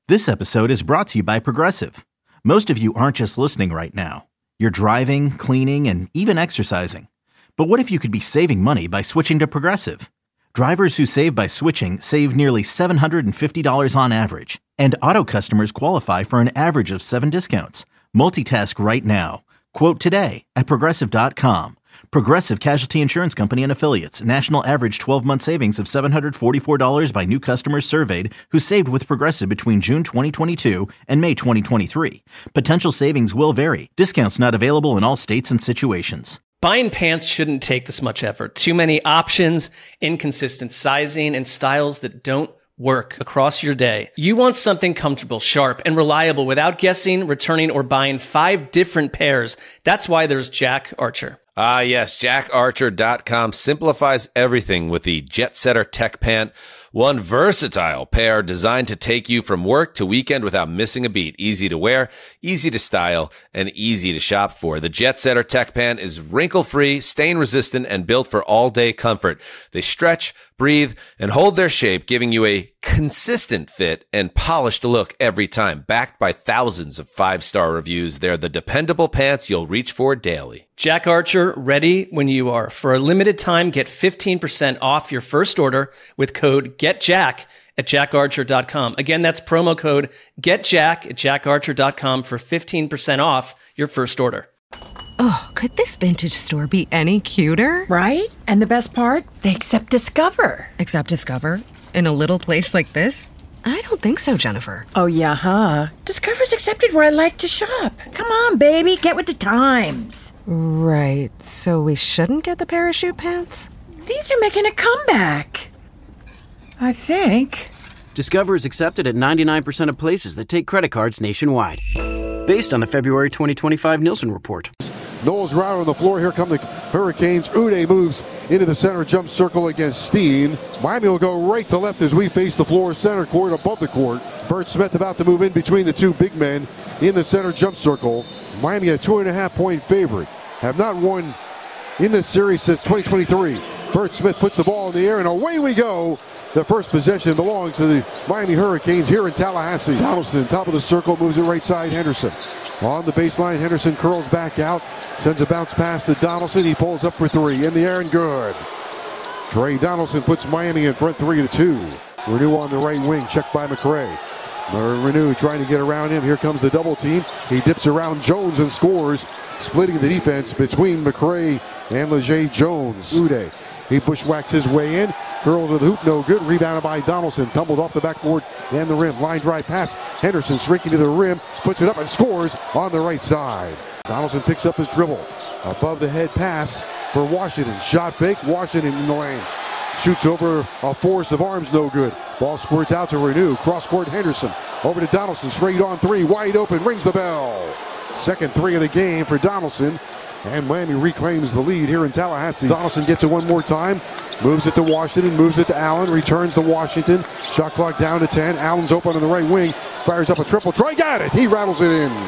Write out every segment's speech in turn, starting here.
This episode is brought to you by Progressive. Most of you aren't just listening right now. You're driving, cleaning, and even exercising. But what if you could be saving money by switching to Progressive? Drivers who save by switching save nearly $750 on average. And auto customers qualify for an average of 7 discounts. Multitask right now. Quote today at Progressive.com. Progressive Casualty Insurance Company and Affiliates. National average 12-month savings of $744 by new customers surveyed who saved with Progressive between June 2022 and May 2023. Potential savings will vary. Discounts not available in all states and situations. Buying pants shouldn't take this much effort. Too many options, inconsistent sizing, and styles that don't work across your day. You want something comfortable, sharp, and reliable without guessing, returning, or buying 5 different pairs. That's why there's Jack Archer. Ah, yes, jackarcher.com simplifies everything with the Jet Setter Tech Pant. One versatile pair designed to take you from work to weekend without missing a beat. Easy to wear, easy to style, and easy to shop for. The Jet Setter Tech Pant is wrinkle-free, stain-resistant, and built for all-day comfort. They stretch, breathe, and hold their shape, giving you a consistent fit and polished look every time. Backed by thousands of 5-star reviews, they're the dependable pants you'll reach for daily. Jack Archer, ready when you are. For a limited time, get 15% off your first order with code GETJACK at jackarcher.com. Again, that's promo code GETJACK at jackarcher.com for 15% off your first order. Oh, could this vintage store be any cuter? Right? And the best part? They accept Discover. Accept Discover? In a little place like this? I don't think so, Jennifer. Oh, yeah, huh? Discover's accepted where I like to shop. Come on, baby, get with the times. Right, so we shouldn't get the parachute pants? These are making a comeback. I think. Discover is accepted at 99% of places that take credit cards nationwide. Based on the February 2025 Nielsen report. Knowles Rauer on the floor. Here come the Hurricanes. Uday moves into the center jump circle against Steen. Miami will go right to left as we face the floor center court above the court. Bert Smith about to move in between the two big men in the center jump circle. Miami a 2.5-point favorite. Have not won in this series since 2023. Bert Smith puts the ball in the air and away we go. The first possession belongs to the Miami Hurricanes here in Tallahassee. Donaldson, top of the circle, moves it right side. Henderson on the baseline. Henderson curls back out, sends a bounce pass to Donaldson. He pulls up for 3 in the air and good. Trey Donaldson puts Miami in front 3-2. Renew on the right wing, checked by McRae. Renew trying to get around him. Here comes the double team. He dips around Jones and scores, splitting the defense between McRae and Leger Jones. Uday. He bushwhacks his way in. Curl to the hoop, no good. Rebounded by Donaldson. Tumbled off the backboard and the rim. Line drive pass. Henderson shrinking to the rim. Puts it up and scores on the right side. Donaldson picks up his dribble. Above the head pass for Washington. Shot fake. Washington in the lane. Shoots over a force of arms, no good. Ball squirts out to Renew. Cross court Henderson. Over to Donaldson. Straight on 3. Wide open. Rings the bell. Second 3 of the game for Donaldson. And Miami reclaims the lead here in Tallahassee. Donaldson gets it one more time. Moves it to Washington. Moves it to Allen. Returns to Washington. Shot clock down to 10. Allen's open on the right wing. Fires up a triple try. Got it. He rattles it in.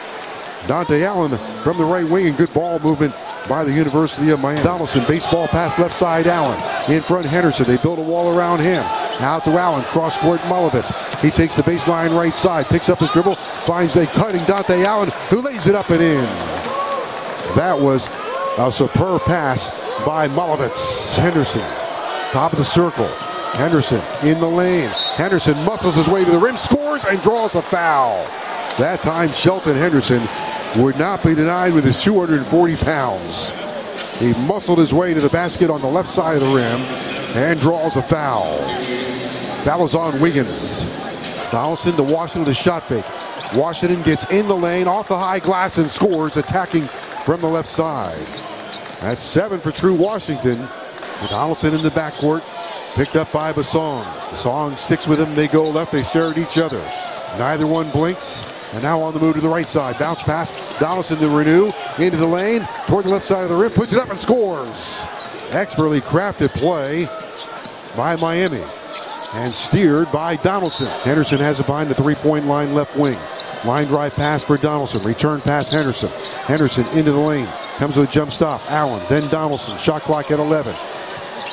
Dante Allen from the right wing. And good ball movement by the University of Miami. Donaldson. Baseball pass left side. Allen. In front Henderson. They build a wall around him. Out to Allen. Cross court Molovitz. He takes the baseline right side. Picks up his dribble. Finds a cutting Dante Allen, who lays it up and in. That was a superb pass by Molovitz. Henderson, top of the circle. Henderson in the lane. Henderson muscles his way to the rim, scores, and draws a foul. That time, Shelton Henderson would not be denied with his 240 pounds. He muscled his way to the basket on the left side of the rim and draws a foul. Foul is on Wiggins. Donaldson to Washington with a shot fake. Washington gets in the lane, off the high glass, and scores, attacking from the left side. That's 7 for True Washington. Donaldson in the backcourt, picked up by Basong. Basong sticks with him. They go left. They stare at each other. Neither one blinks. And now on the move to the right side. Bounce pass. Donaldson to Renew. Into the lane. Toward the left side of the rim. Puts it up and scores. Expertly crafted play by Miami. And steered by Donaldson. Henderson has it behind the three-point line left wing. Line drive pass for Donaldson. Return pass Henderson. Henderson into the lane. Comes with a jump stop. Allen, then Donaldson. Shot clock at 11.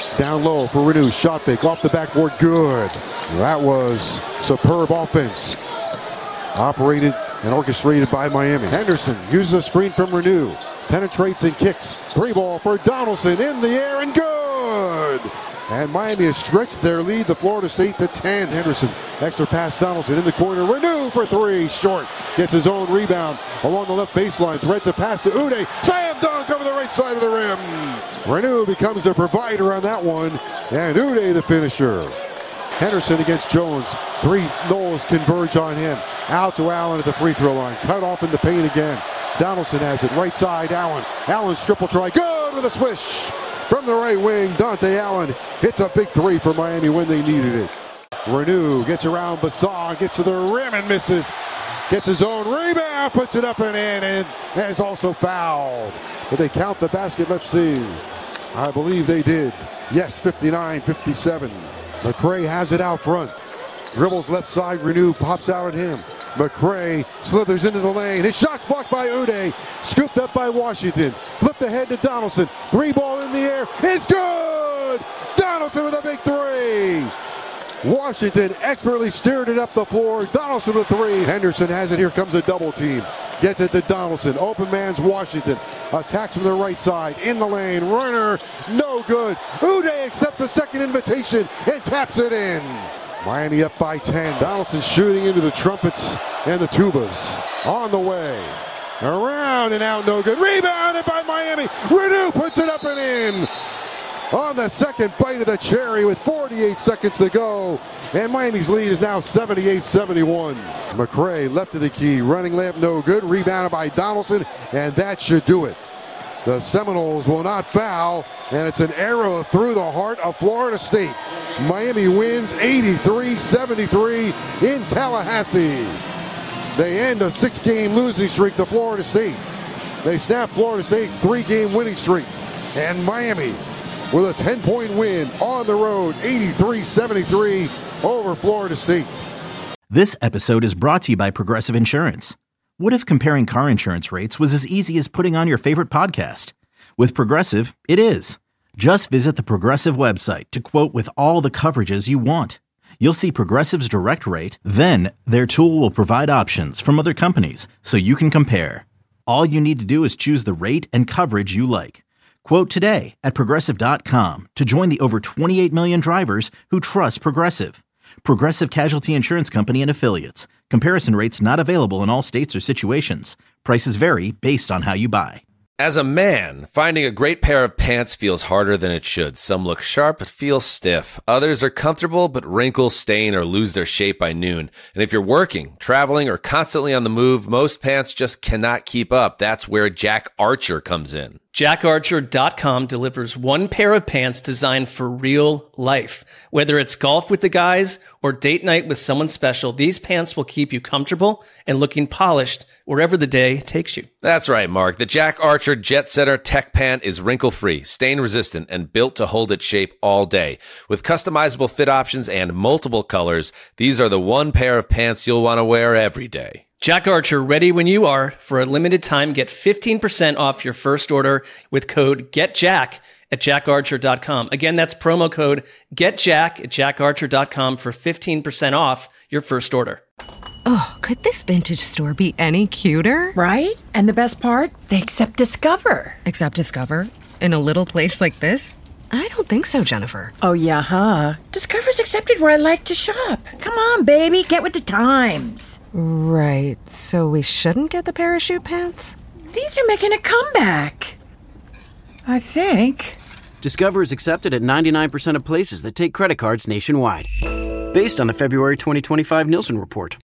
Down low for Renew. Shot fake off the backboard. Good. That was superb offense. Operated and orchestrated by Miami. Henderson uses a screen from Renew. Penetrates and kicks. 3-ball for Donaldson in the air and good. And Miami has stretched their lead to Florida State to 10. Henderson, extra pass Donaldson in the corner. Renew for 3. Short. Gets his own rebound along the left baseline. Threads a pass to Uday. Slam dunk over the right side of the rim. Renew becomes the provider on that one. And Uday the finisher. Henderson against Jones. 3 Knowles converge on him. Out to Allen at the free throw line. Cut off in the paint again. Donaldson has it. Right side, Allen. Allen's triple try. Good with a swish. From the right wing, Dante Allen hits a big 3 for Miami when they needed it. Renew gets around Bassong, gets to the rim and misses. Gets his own rebound, puts it up and in, and is also fouled. Did they count the basket? Let's see. I believe they did. Yes, 59-57. McCray has it out front. Dribbles left side, Renew pops out at him. McCray slithers into the lane. His shot's blocked by Uday. Scooped up by Washington. Flipped ahead to Donaldson. 3-ball in the air. It's good! Donaldson with a big 3. Washington expertly steered it up the floor. Donaldson with 3. Henderson has it. Here comes a double team. Gets it to Donaldson. Open man's Washington. Attacks from the right side. In the lane. Runner. No good. Uday accepts a second invitation and taps it in. Miami up by 10. Donaldson shooting into the trumpets and the tubas. On the way. Around and out, no good. Rebounded by Miami. Renew puts it up and in. On the second bite of the cherry with 48 seconds to go. And Miami's lead is now 78-71. McCray left of the key. Running layup, no good. Rebounded by Donaldson. And that should do it. The Seminoles will not foul, and it's an arrow through the heart of Florida State. Miami wins 83-73 in Tallahassee. They end a 6-game losing streak to Florida State. They snap Florida State's 3-game winning streak. And Miami with a 10-point win on the road, 83-73 over Florida State. This episode is brought to you by Progressive Insurance. What if comparing car insurance rates was as easy as putting on your favorite podcast? With Progressive, it is. Just visit the Progressive website to quote with all the coverages you want. You'll see Progressive's direct rate, then their tool will provide options from other companies so you can compare. All you need to do is choose the rate and coverage you like. Quote today at Progressive.com to join the over 28 million drivers who trust Progressive. Progressive Casualty Insurance Company and Affiliates. Comparison rates not available in all states or situations. Prices vary based on how you buy. As a man, finding a great pair of pants feels harder than it should. Some look sharp but feel stiff. Others are comfortable but wrinkle, stain, or lose their shape by noon. And if you're working, traveling, or constantly on the move, most pants just cannot keep up. That's where Jack Archer comes in. JackArcher.com delivers one pair of pants designed for real life. Whether it's golf with the guys or date night with someone special, these pants will keep you comfortable and looking polished wherever the day takes you. That's right, Mark. The Jack Archer Jet Setter Tech Pant is wrinkle-free, stain-resistant, and built to hold its shape all day. With customizable fit options and multiple colors, these are the one pair of pants you'll want to wear every day. Jack Archer, ready when you are. For a limited time, get 15% off your first order with code GETJACK at jackarcher.com. Again, that's promo code GETJACK at jackarcher.com for 15% off your first order. Oh, could this vintage store be any cuter? Right? And the best part? They accept Discover. Accept Discover? In a little place like this? I don't think so, Jennifer. Oh, yeah, huh? Discover's accepted where I like to shop. Come on, baby, get with the times. Right, so we shouldn't get the parachute pants? These are making a comeback. I think. Discover is accepted at 99% of places that take credit cards nationwide. Based on the February 2025 Nielsen report.